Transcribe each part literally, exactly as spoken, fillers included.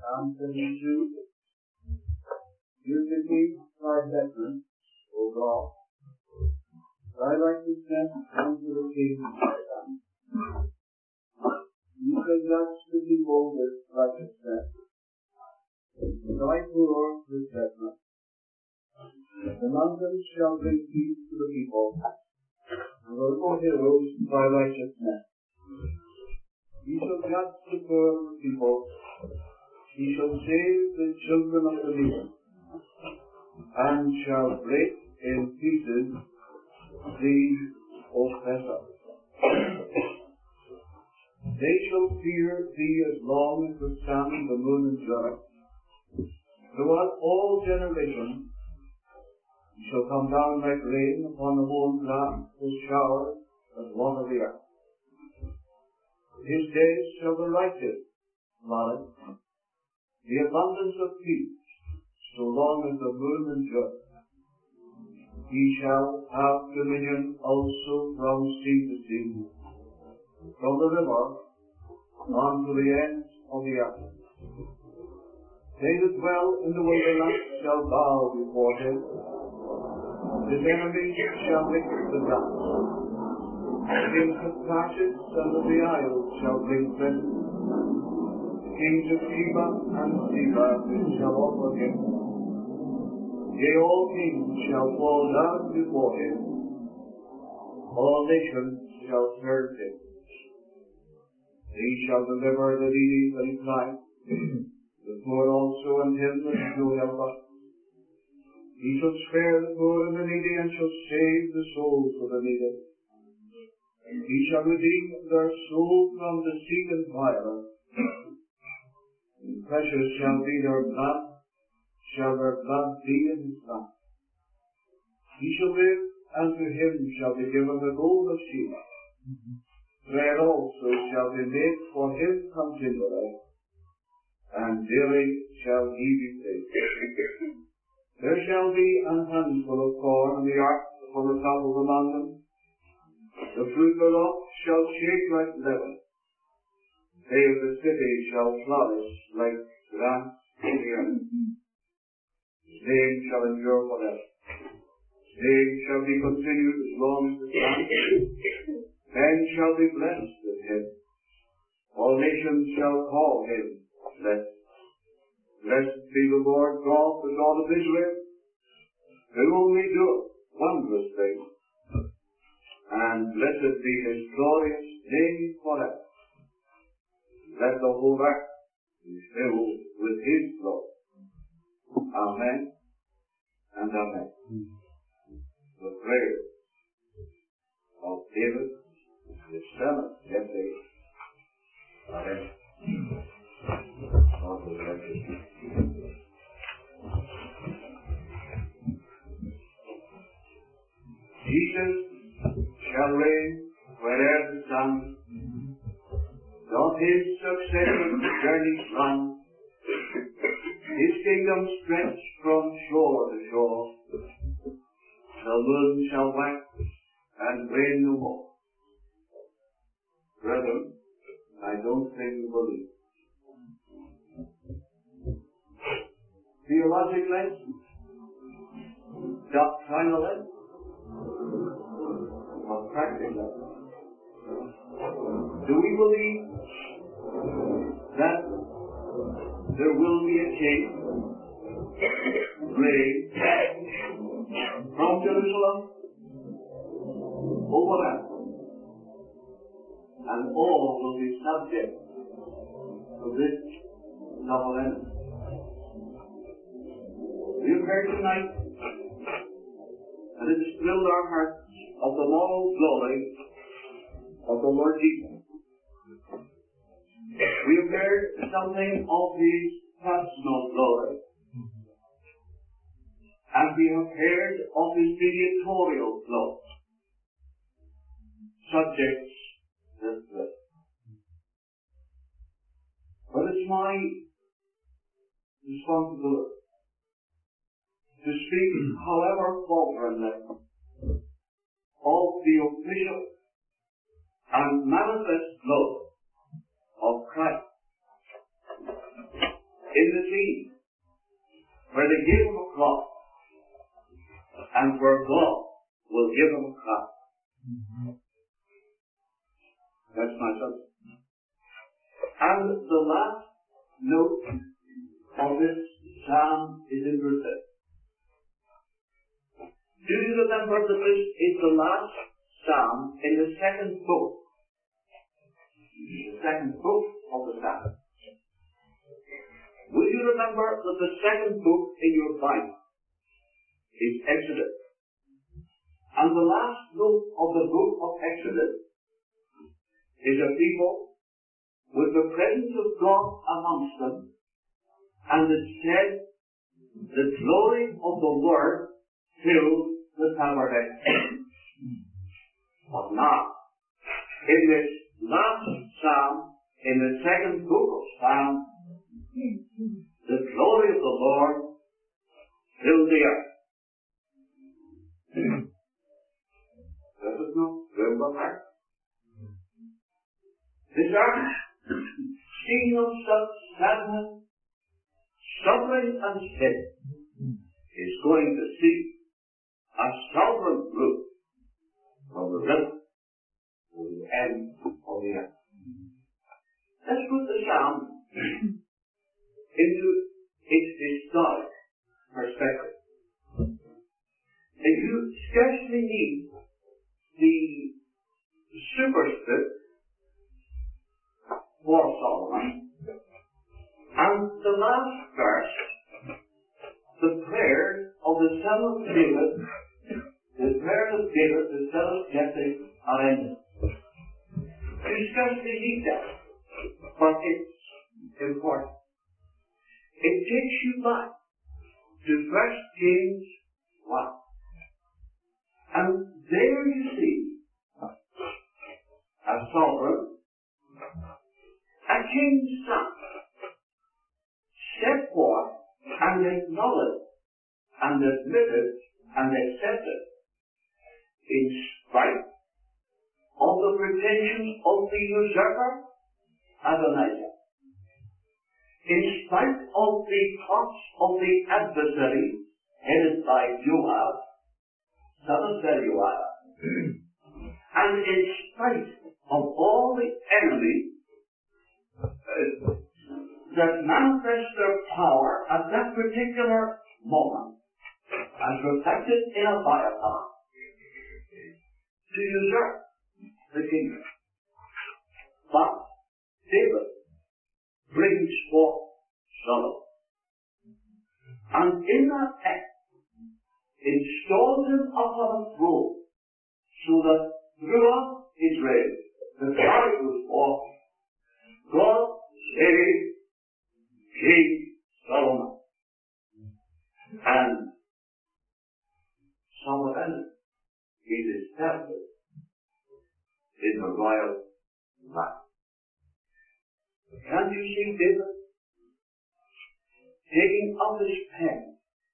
Psalm seventy-two. You give me thy judgment, O God. Thy righteousness unto the king of thy land. You shall judge the people with righteousness, thy poor with judgment. The mountains shall bring peace to the people, and the little hills by righteousness. He shall judge the poor of the people. He shall save the children of the needy, and shall break in pieces the oppressor. They shall fear thee as long as the sun, the moon, and earth. Throughout all generations, he shall come down like rain upon the mown grass, as showers that water the earth. His days shall the righteous flourish, the abundance of peace, so long as the moon endures. He shall have dominion also from sea to sea, from the river unto the ends of the earth. They that dwell in the wilderness shall bow before him. His enemies shall lick the dust. The kings of Tarshish and of the isles shall bring presents. The kings of Sheba and Seba shall offer him. Yea, all kings shall fall down before him. All nations shall serve him. He shall deliver the needy and cry, the poor also, and him that is no helper. He shall spare the poor and the needy, and shall save the souls of the needy. He shall redeem their soul from deceit and violence. And precious shall be their blood, shall their blood be in his sight. He shall live, and to him shall be given the gold of Sheba. Bread also shall be made for him continually, and daily shall he be paid. There shall be an handful of corn in the ark upon the top of the mountain. The fruit thereof shall shake like leaven. They of the city shall flourish like grass in the earth. His name shall endure forever. His name shall be continued as long as the sun. Men shall be blessed with him. All nations shall call him blessed. Blessed be the Lord God, the God of Israel, who only doeth wondrous things. And blessed be his glorious name forever. Let the whole earth be filled with his glory. Amen and amen. The prayer of David, the son of Jesse. Amen. God will bless you. Jesus shall reign wherever the sun doth his succession journeys run. His kingdom stretch from shore to shore. The moon shall wax and wane no more. Brethren, I don't think you believe. Theologically, doctrinally, or practically, do we believe that there will be a king raised from Jerusalem over that, and all will be subject to this double enemy? We have heard tonight, and it has thrilled our hearts, of the moral glory of the Lord Jesus. We have heard something of his personal glory, and we have heard of his mediatorial glory. Subjects this way. But it's my responsibility to speak, however falteringly, of the official and manifest glory of Christ in they gave him a cross, and where God will give him a crown. Mm-hmm. That's my subject. And the last note of this psalm is in verse six. Do you remember that this is the last psalm in the second book? The second book of the psalm. Will you remember that the second book in your Bible is Exodus? And the last book of the book of Exodus is a people with the presence of God amongst them, and it said, the glory of the Lord filled the tabernacle. But now, in this last psalm, in the second book of Psalms, the glory of the Lord filled the earth. Does it not fill the earth? This earth, seeing of such sadness, suffering and sin, is going to see a sovereign rule from the river to the end of the earth. Let's put the psalm into its historic perspective. If you scarcely need the superscript for Solomon, and the last verse, the prayer of the son of David, the prayer of David, the son of Jesse, are ended. You scarcely need that, but it's important. It takes you back to First Kings one. And there you see a sovereign, a king's son, set forth and acknowledged and admitted and accepted in spite of the pretensions of the usurper Adonijah, in spite of the plots of the adversary headed by Joab, son of Zeruiah, and in spite of all the enemies uh, that manifest their power at that particular moment, as reflected in Abiathar, to usurp the kingdom. But David brings forth Solomon, and in that act installs him upon a throne, so that throughout his reign the cry goes forth, God save King Solomon. And Solomon is established in the royal line. Can't you see David taking up his pen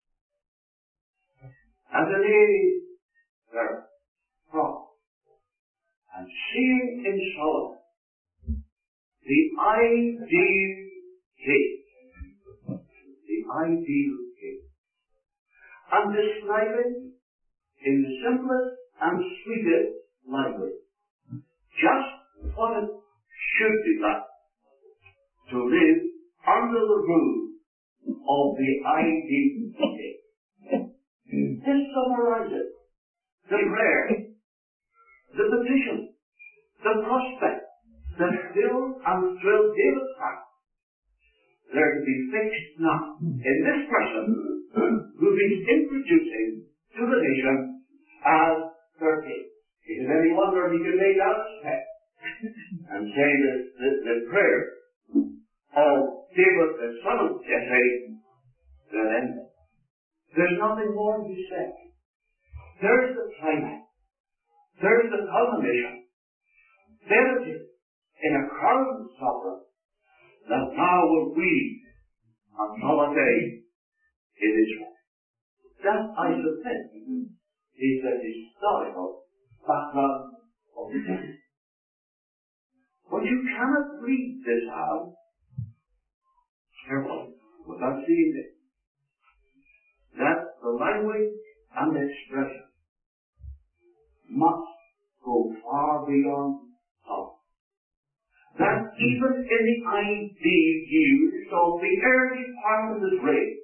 and the lady there from and seeing in Solomon the ideal king, the ideal king, and describing in the simplest and sweetest language just what it should be like to live under the rule of the ideal king. This summarizes the prayer, the petition, the prospect that filled and thrilled David's heart. They're to be fixed now in this person who is introducing to the nation as their king. Is it any wonder he can lay down his pen and say that the, the prayer of David, the son of Jesse, that ended? There's nothing more to be said. There's the climax. There's the culmination. There it is, in a crowned sovereign that now will reign until a day in Israel. That, I submit, is the historical background of the text. But you cannot read this out carefully without seeing it. that the language and expression must go far beyond thought. That even in the ideal years of the early part of his reign,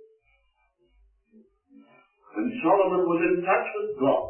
when Solomon was in touch with God,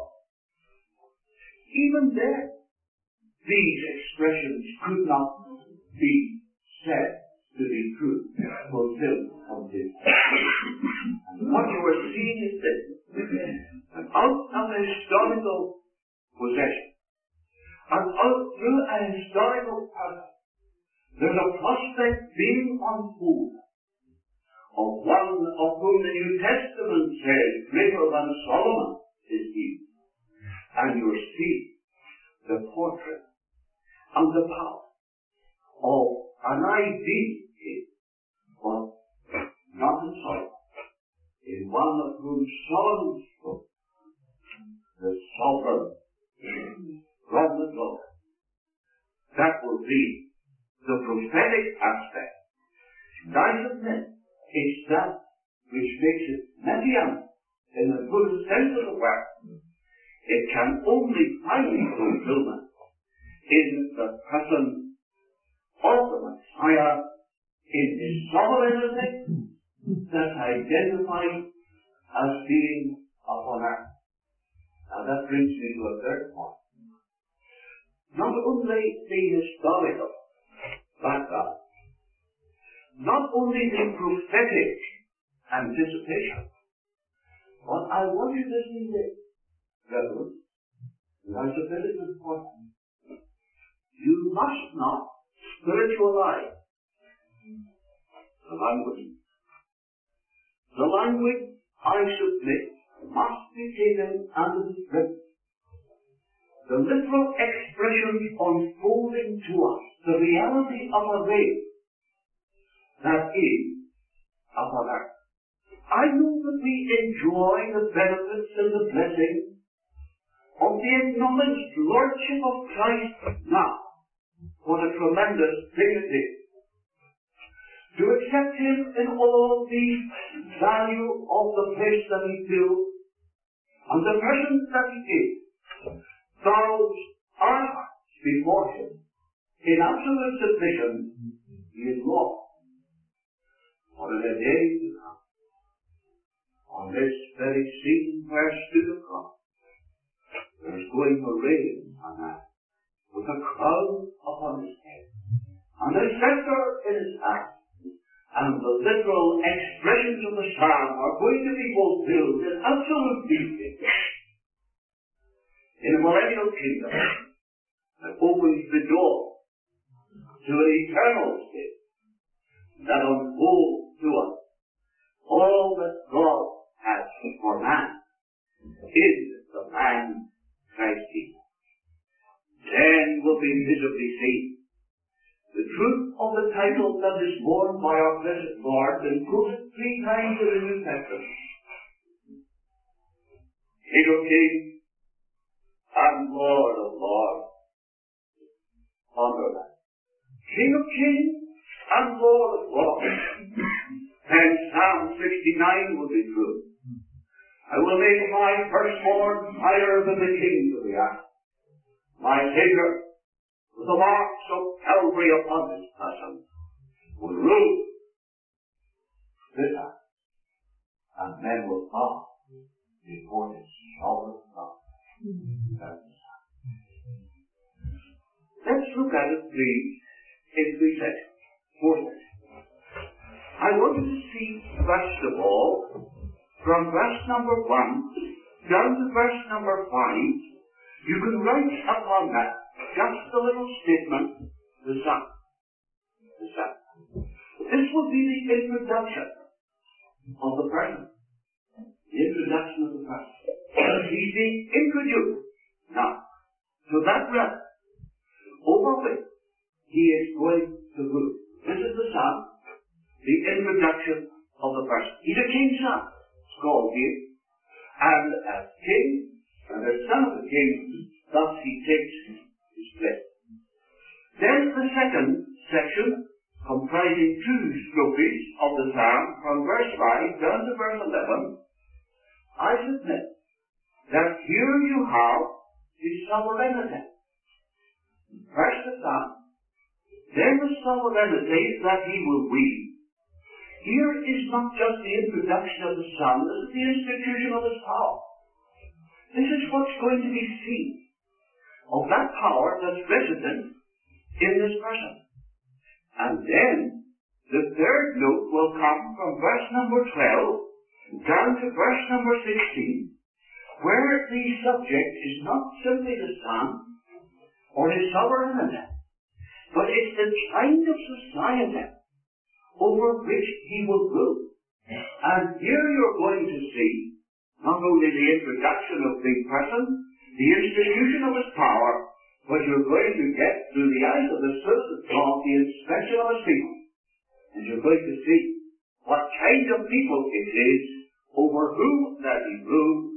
even then, these expressions could not be said to be true, fulfilled completely. And what you are seeing is this, that out of a historical possession, and out through a historical pattern, there's a prospect being unfolded of one of whom the New Testament says, greater than Solomon is he. And you're seeing the portrait and the power of an ideal king, but not in Solomon, in one of whom Solomon spoke, the sovereign from the throne. That will be the prophetic aspect. And I submit it's that which makes it messianic in the fullest sense of the word. It can only find fulfillment in the person of the Messiah in his sovereignty that's identified as being upon earth. Now that brings me to a third point. Not only the historical background, not only the prophetic anticipation, but I want you to see this, brethren, and I submit it as important. You must not spiritualize the language. The language, I submit, must be taken under the script. The literal expressions unfolding to us the reality of a race that is upon earth. I know that we enjoy the benefits and the blessing of the acknowledged Lordship of Christ now. What a tremendous thing it is. To accept Him in all the value of the place that He fills and the person that He is, throws our hearts before Him in absolute submission. He is Lord. What in a day to come, on this very scene where stood a cross, there's going to rain a man with a crown upon his head and a scepter in his hand, and the literal expressions of the psalm are going to be fulfilled in absolute beauty in a millennial kingdom that opens the door to an eternal state that unfolds to us all that God has for man in the man Christ Jesus. Then will be visibly seen the truth of the title that is borne by our blessed Lord and quoted three times in the New Testament. King of kings and Lord of lords. Honor that. King of kings and Lord of lords. And Psalm sixty-nine will be true. I will make my firstborn higher than the kings of the earth. My Savior, with the marks of Calvary upon his person, will rule this earth, and men will bow before his sovereign love. Let's look at it, please, in three sections, four sections. I want you to see, first of all, from verse number one down to verse number five, you can write upon that just a little statement, the Son. The Son. This will be the introduction of the person. The introduction of the person. He's being introduced now to that realm over which he is going to rule. This is the Son, the introduction of the person. He's a king's son, it's called here. And as king, and as son of the king, thus he takes his place. Then the second section, comprising two strophes of the psalm, from verse five down to verse eleven, I submit that here you have the sovereignty. First the Son, then the sovereignty that he will wield. Here is not just the introduction of the Son, this is the institution of his power. This is what's going to be seen of that power that's resident in this person. And then the third note will come from verse number twelve down to verse number sixteen, where the subject is not simply the Son or his sovereignty, but it's the kind of society over which he will rule. And here you're going to see not only the introduction of the person, the institution of his power, but you're going to get, through the eyes of the Spirit of God, the inspection of his people. And you're going to see what kind of people it is over whom that he rules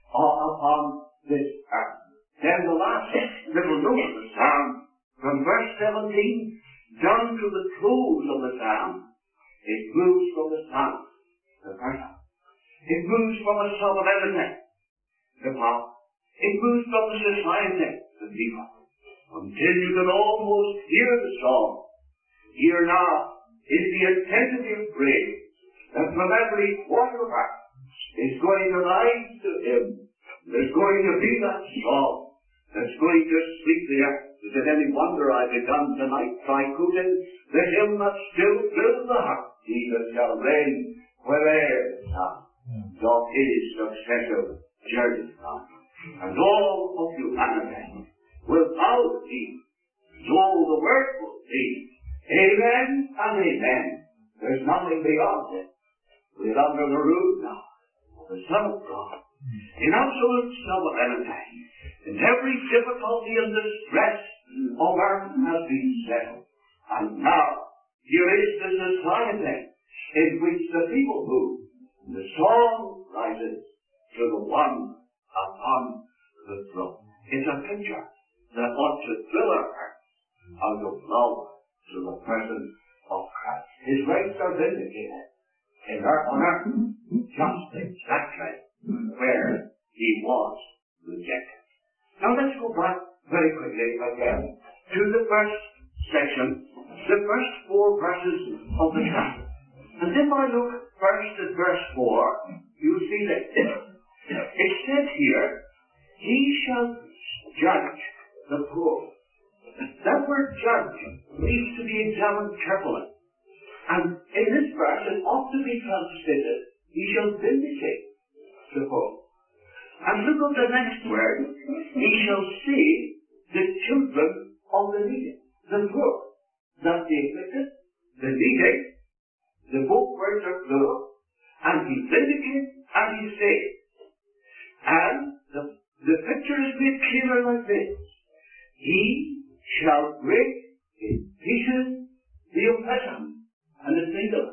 upon this earth. Then the last little note of the psalm, from verse seventeen down to the close of the psalm, it moves from the Son, the person. It moves from a sovereignty, the power. It moves from the society, the people, until you can almost hear the song. Here now is the attentive praise that from every quarter back is going to rise to him. There's going to be that song that's going to sweep the earth. Is it any wonder I begun tonight by quoting the hymn that still fills the heart? Jesus shall reign where'er the sun doth his successive journey on. And all of humanity will bow to thee. So the word will be amen and amen. There's nothing beyond it. We're under the rule now of the Son of God in absolute sovereignty. And every difficulty and distress of earth has been settled. And now, here is the society in which the people move. And the song rises to the one upon the throne. It's a picture that ought to thrill our hearts out of love to the person of Christ. His rights are vindicated in earth on earth, just exactly where he was rejected. Now let's go back very quickly again to the first section, the first four verses of the chapter. And if I look first at verse four, you'll see that it says here, he shall judge the poor. That word judge needs to be examined carefully. And in this verse it ought to be translated, he shall vindicate the poor. And look at the next word. He shall save the children of the needy, the poor. That's the afflicted, the needy. The both words are plural. And he vindicates and he saves. And the, the picture is made clearer like this. He shall break in pieces the oppression and the needle.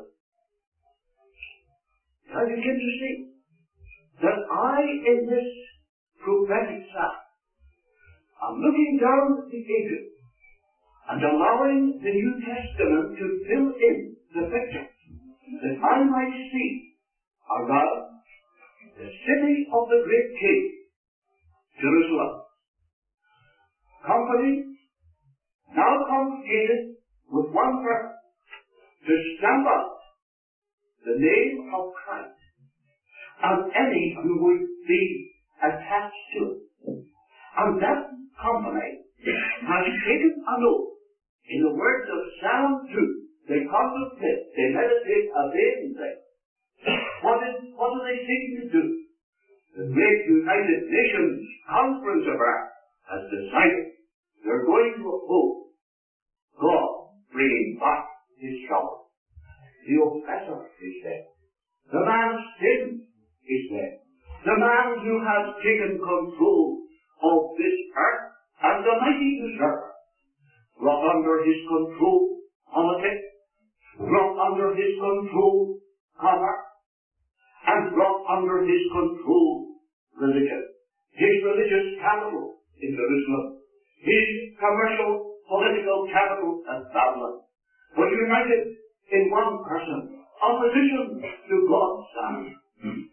Now you begin to see that I, in this prophetic psalm, am looking down at the ages and allowing the New Testament to fill in the picture that I might see around the city of the great King, Jerusalem. Company now congregated with one purpose, to stamp out the name of Christ and any who would be attached to it. And that company has taken an oath. In the words of Psalm two, they contemplate, they meditate, obey, and say, what, is, what are they seeking to do? The great United Nations Conference of Earth has decided they're going to oppose God bringing back his shower. The oppressor is there. The man of sin is there. The man who has taken control of this earth as the mighty usurper, brought under his control politics, brought under his control commerce, and brought under his control religion. His religious capital in Jerusalem, his commercial political capital at Babylon, was united in one person, opposition to God's Son. And the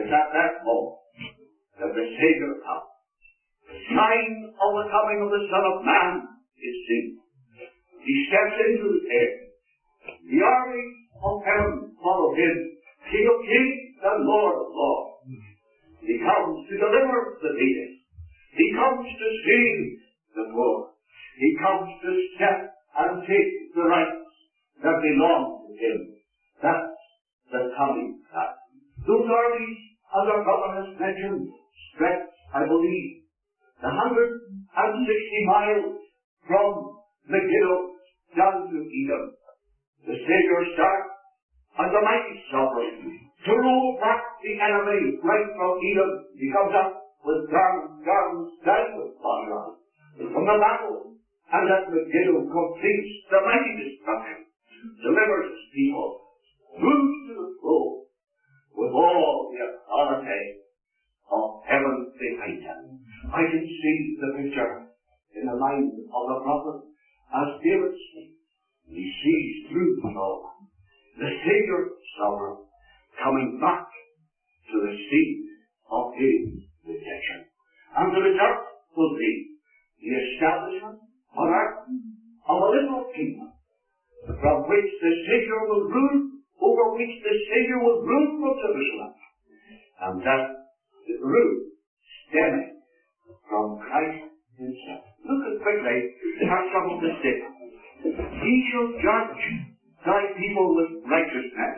is at that moment that the Savior comes. The sign of the coming of the Son of Man is seen. He steps into the air. The army of heaven follow him, King of kings and Lord of lords. He comes to deliver the needy. He comes to save the poor. He comes to step and take the rights that belong to him. That's the coming time. Those armies, as our brother has mentioned, stretch, I believe, the hundred and sixty miles from Megiddo down to Edom. The Savior starts as a mighty sovereign to rule back the enemy right from Edom. He comes up with garments, garments dyed with blood from the battle, and at Megiddo completes the mighty destruction, delivers his people, moves to the throne with all the authority of heaven behind him. I can see the picture in the mind of the prophet as David speaks. He sees through the throne the Savior sovereign coming back to the seat of his redemption. And the result will be the establishment on earth of a little kingdom from which the Savior will rule, over which the Savior will rule from Jerusalem. And that rule stemming from Christ himself. Look at quickly at some of the statements. He shall judge thy people with righteousness.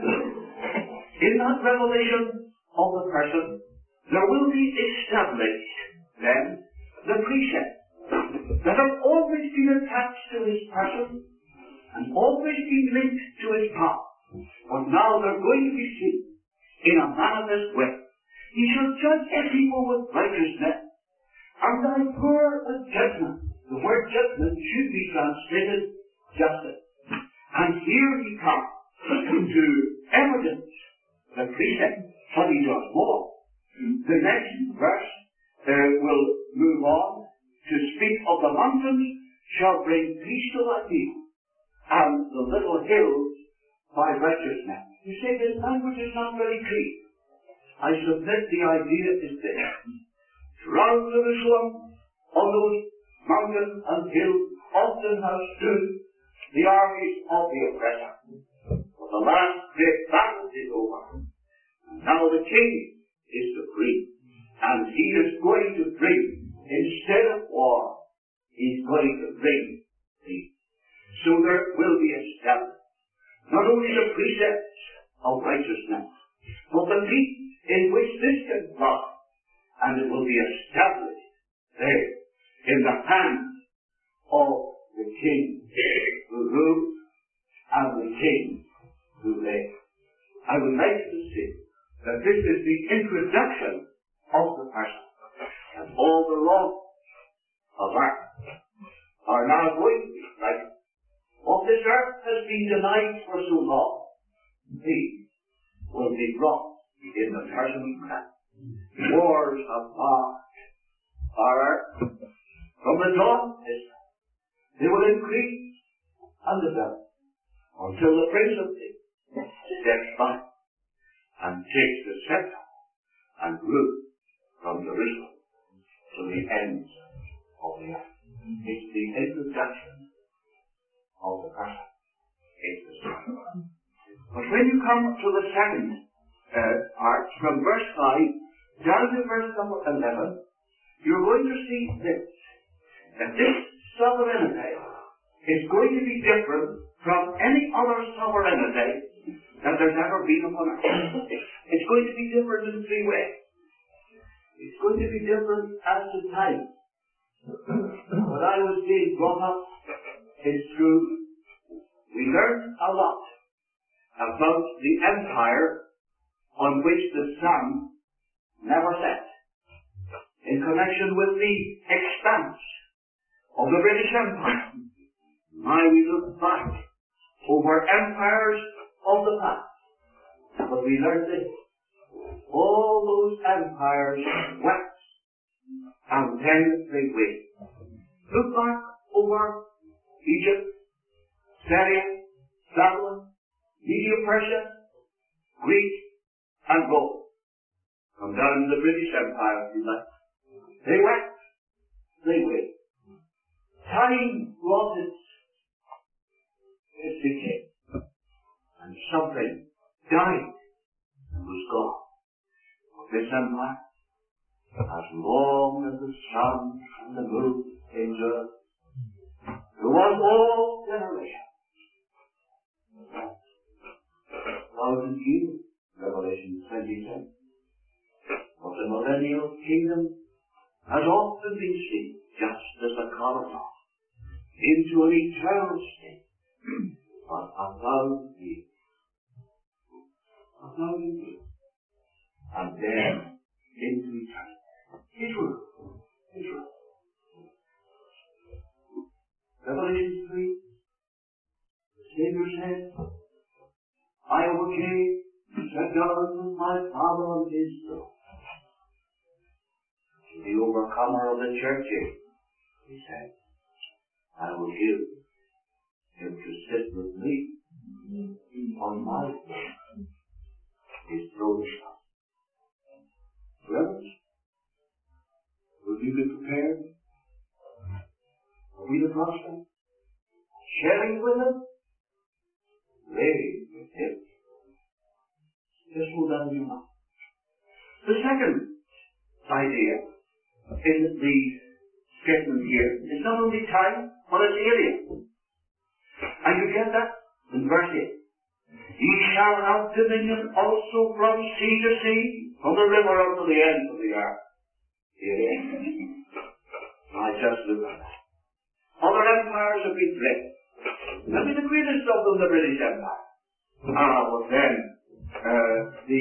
In that revelation of the person, there will be established then the precepts that have always been attached to his person and always been linked to his path. But now they're going to be seen in a manifest way. He shall judge the people with righteousness, and thy poor with judgment. The word judgment should be translated justice. And here he comes to evidence the precept, but he does more. The next verse uh, will move on to speak of the mountains shall bring peace to thy people, and the little hills by righteousness. You say this language is not very clear. I submit the idea is there. Surround Jerusalem on those mountains and hills often have stood the armies of the oppressor. But the last great battle is over. And now the king is supreme. And he is going to bring, instead of war, he's going to bring peace. So there will be established not only the precepts of righteousness, but the peace in which this can flow. And it will be established there in the hands of the king who rules and the king who reigns. I would like to say that this is the introduction of the person. And all the laws of earth are now going to be right. What this earth has been denied for so long, peace will be brought in the person of Christ. Wars have marked our earth from the dawn of history. They will increase and develop until the Prince of Peace steps back and takes the scepter and rules from Jerusalem to the ends of the earth. It's the introduction of the person. It's the Son. But when you come to the second uh, part, from verse five down to verse number eleven, you're going to see this, that this sovereignty is going to be different from any other sovereignty that there's ever been upon earth. It's going to be different in three ways. It's going to be different as to time. When I was being brought up in school, we learned a lot about the empire on which the sun never set, in connection with the expanse of the British Empire. Now we look back over empires of the past, but we learned this. All those empires waxed and then they waned. Look back over Egypt, Syria, Babylon, Media Persia, Greece, and Rome. Come down to the British Empire, if you like. They waxed, they waned. Time brought its, its decay, and something died and was gone. But this empire, as long as the sun and the moon endured, throughout all generations, thousand years, Revelation twenty-seven. But the millennial kingdom has often been seen just as a corridor into an eternal state for a thousand years. A thousand years. And then into eternity. Israel. Israel. Revelation three. The Savior said, I overcame, sat down with my Father on his throne. To the overcomer of the churches, he said, I will give him to sit with me on my throne. His throne is up. Brothers, will you be prepared? Will we the prospect? Sharing with him? Reign with him. Just hold on to your mouth. The second idea in the statement here is not only time, but it's area. And you get that in verse eight. Ye shall have dominion also from sea to sea, from the river unto the end of the earth. Here. I just look at that. Other empires have been great. Maybe the greatest of them, the British Empire. Ah, but then uh, the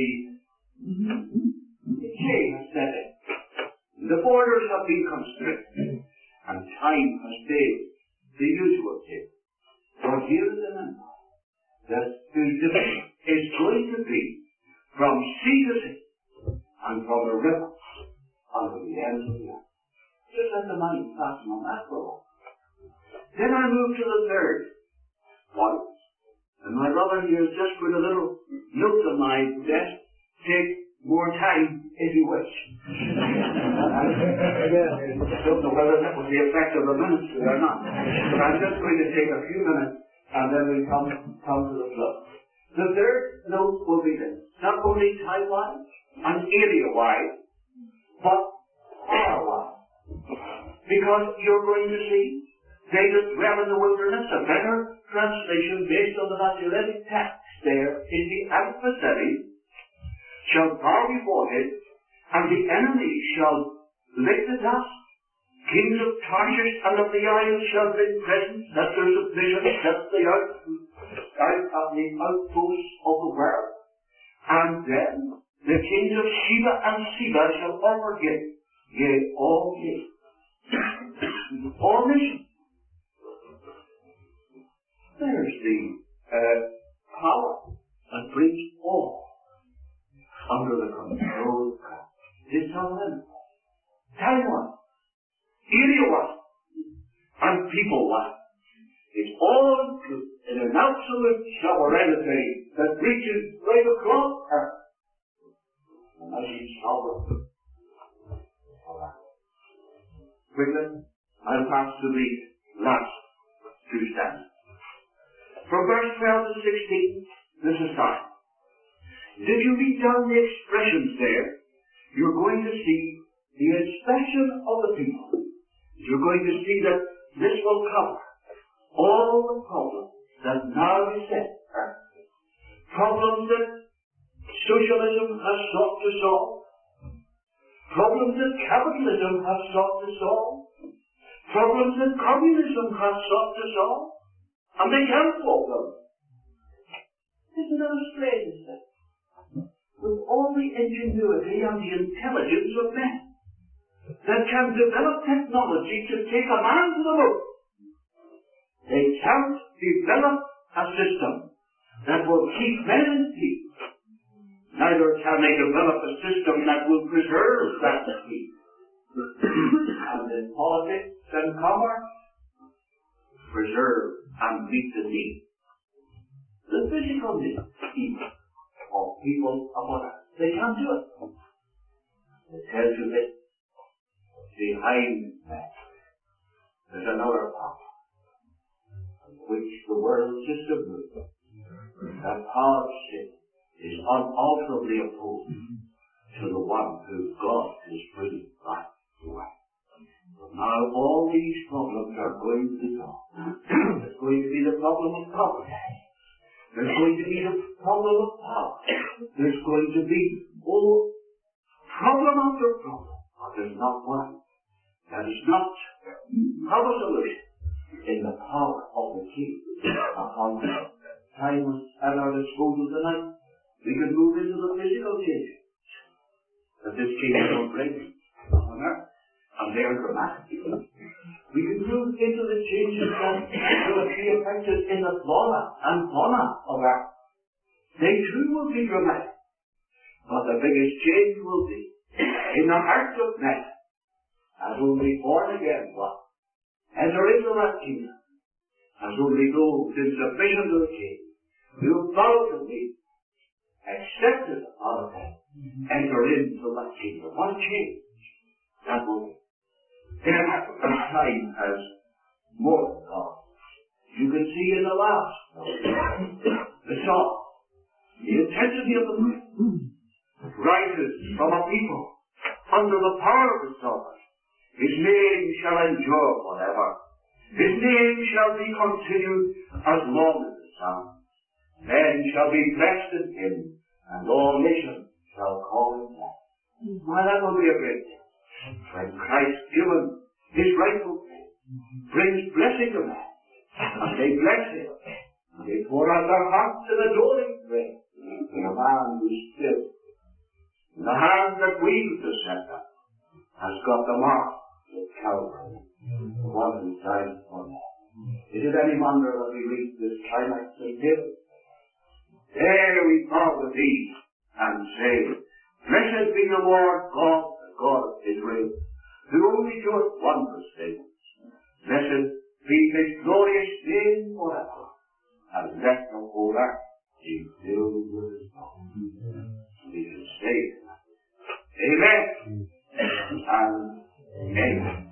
decay has set in. The borders have been constricted, and time has stayed the usual thing. But here is an empire that whose division is going to be from sea to sea, and from the river unto the ends of the earth. Just let the mind fasten on that for a while. Then I move to the third point. And my brother here has just put a little note on my desk. Take more time if you wish. I don't know whether that was the effect of the ministry or not. But I'm just going to take a few minutes and then we'll come, come to the close. The third note will be this. Not only time-wise and area-wise, but hour-wise. Because you're going to see they that dwell in the wilderness, a better translation based on the Masoretic text there, in the adversary shall bow before him, and the enemy shall lick the dust. Kings of Tarshish and of the isles shall bring presents, that there's a vision, that's the out, out of the outposts of the world. And then the kings of Sheba and Seba shall offer gifts, yea, all gifts. All nations. There's the uh, power that brings all under the control of God. This time, time-wise, area-wise, and people-wise. It's all in an absolute sovereignty that reaches right across earth. And as he's sovereign. Quickly, I'll pass to the last two stanzas. From verse twelve to sixteen, this is time. If you read down the expressions there, you're going to see the inspection of the people. You're going to see that this will cover all the problems that now beset earth. Problems that socialism has sought to solve. Problems that capitalism has sought to solve. Problems that communism has sought to solve. And they can't solve them. Isn't that a strange thing? With all the ingenuity and the intelligence of men that can develop technology to take a man to the moon, they can't develop a system that will keep men in peace. Neither can they develop a system that will preserve that peace. And in politics and commerce, preserve and meet the needs, the physical needs of people of what they can't do it. It tells you that behind that there's another power, which the world system rules. That power is unalterably opposed to the one who God is bringing back to life. But now all these problems are going to be solved. There's going to be the problem of poverty. There's going to be the problem of power. There's going to be, oh, problem after problem. But there's not one that is not have a solution in the power of the King upon the time at our disposal tonight. We can move into the physical changes that this King will bring on earth, and they are dramatic. We can move into the changes that will be affected in the flora and fauna of earth. They too will be dramatic. But the biggest change will be in the hearts of men, as only born again one enter into that kingdom, as only those in submission to the King who follow the lead, accepted out of them, enter into that kingdom. What a change that will be. Time has more than gone. You can see in the last the song, the intensity of the prayer rises from a people under the power of the Son. His name shall endure forever. His name shall be continued as long as the sun. Men shall be blessed in him, and all nations shall call him blessed. Why, that will be a great thing. When Christ, given his rightful place, brings blessing to men, and they bless him, and they pour out their hearts in adoring praise to the man who is still in the hand that wields the scepter has got the mark of Calvary, the one who died for men. Is it any wonder that we reach this climax in heaven? There we bow the thee and say, Blessed be the Lord God, the God of Israel, who only doeth wondrous things. Blessed be his glorious name forever, and let the whole earth be filled with his glory. We can say, Amen and Amen.